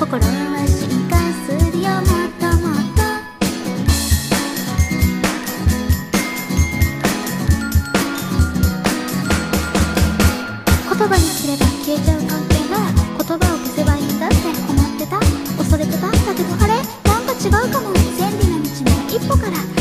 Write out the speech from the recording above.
心は進化するよもっともっと。言葉にすれば消えちゃう関係が、言葉を消せばいいんだって思ってた、恐れてた。だけどあれなんか違うかも。千里の道も一歩から